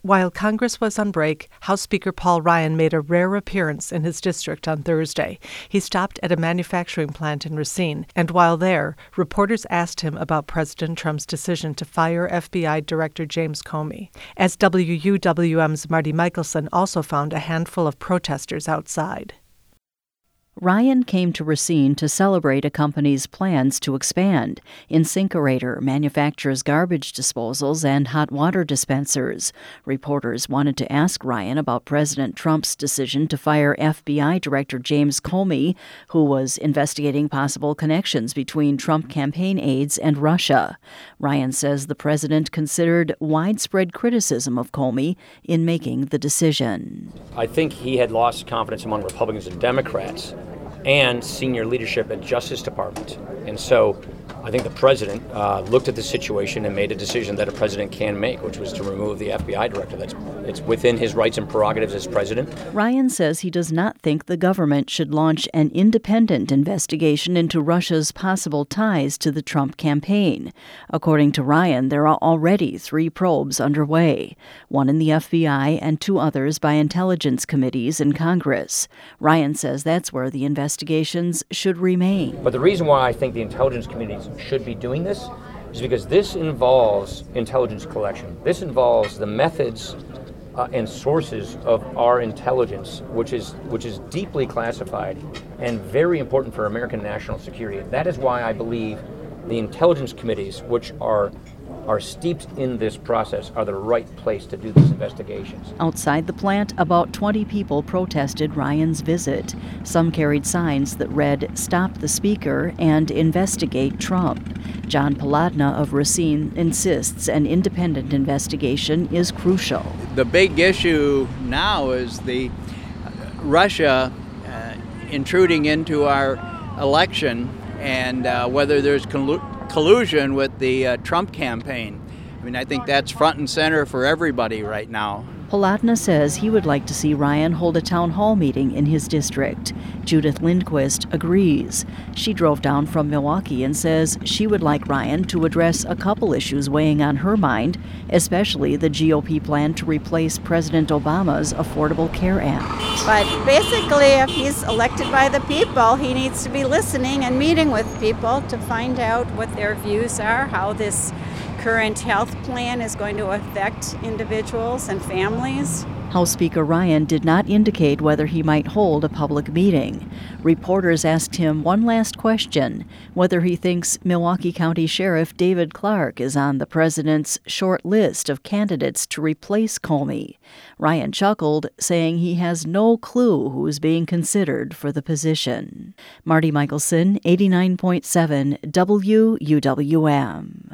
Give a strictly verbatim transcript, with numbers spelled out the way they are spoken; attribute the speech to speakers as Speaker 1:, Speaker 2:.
Speaker 1: While Congress was on break, House Speaker Paul Ryan made a rare appearance in his district on Thursday. He stopped at a manufacturing plant in Racine, and while there, reporters asked him about President Trump's decision to fire F B I Director James Comey. As W U W M's Marty Michelson also found a handful of protesters outside.
Speaker 2: Ryan came to Racine to celebrate a company's plans to expand. InSinkErator manufactures garbage disposals and hot water dispensers. Reporters wanted to ask Ryan about President Trump's decision to fire F B I Director James Comey, who was investigating possible connections between Trump campaign aides and Russia. Ryan says the president considered widespread criticism of Comey in making the decision.
Speaker 3: I think he had lost confidence among Republicans and Democrats and senior leadership at Justice Department. And so I think the president uh, looked at the situation and made a decision that a president can make, which was to remove the F B I director. That's it's within his rights and prerogatives as president.
Speaker 2: Ryan says he does not think the government should launch an independent investigation into Russia's possible ties to the Trump campaign. According to Ryan, there are already three probes underway, one in the F B I and two others by intelligence committees in Congress. Ryan says that's where the investigations should remain.
Speaker 3: But the reason why I think the intelligence committees should be doing this is because this involves intelligence collection. This involves the methods uh, and sources of our intelligence, which is which is deeply classified and very important for American national security. That is why I believe the intelligence committees, which are are steeped in this process, are the right place to do these investigations.
Speaker 2: Outside the plant, about twenty people protested Ryan's visit. Some carried signs that read, "Stop the Speaker" and "Investigate Trump." John Paladna of Racine insists an independent investigation is crucial.
Speaker 4: The big issue now is the Russia uh, intruding into our election and uh, whether there's collu- collusion with the uh, Trump campaign. I mean, I think that's front and center for everybody right now.
Speaker 2: Paladna says he would like to see Ryan hold a town hall meeting in his district. Judith Lindquist agrees. She drove down from Milwaukee and says she would like Ryan to address a couple issues weighing on her mind, especially the G O P plan to replace President Obama's Affordable Care Act.
Speaker 5: But basically, if he's elected by the people, he needs to be listening and meeting with people to find out what their views are, how this current health plan is going to affect individuals and families.
Speaker 2: House Speaker Ryan did not indicate whether he might hold a public meeting. Reporters asked him one last question, whether he thinks Milwaukee County Sheriff David Clarke is on the president's short list of candidates to replace Comey. Ryan chuckled, saying he has no clue who is being considered for the position. Marty Michelson, eighty-nine point seven W U W M.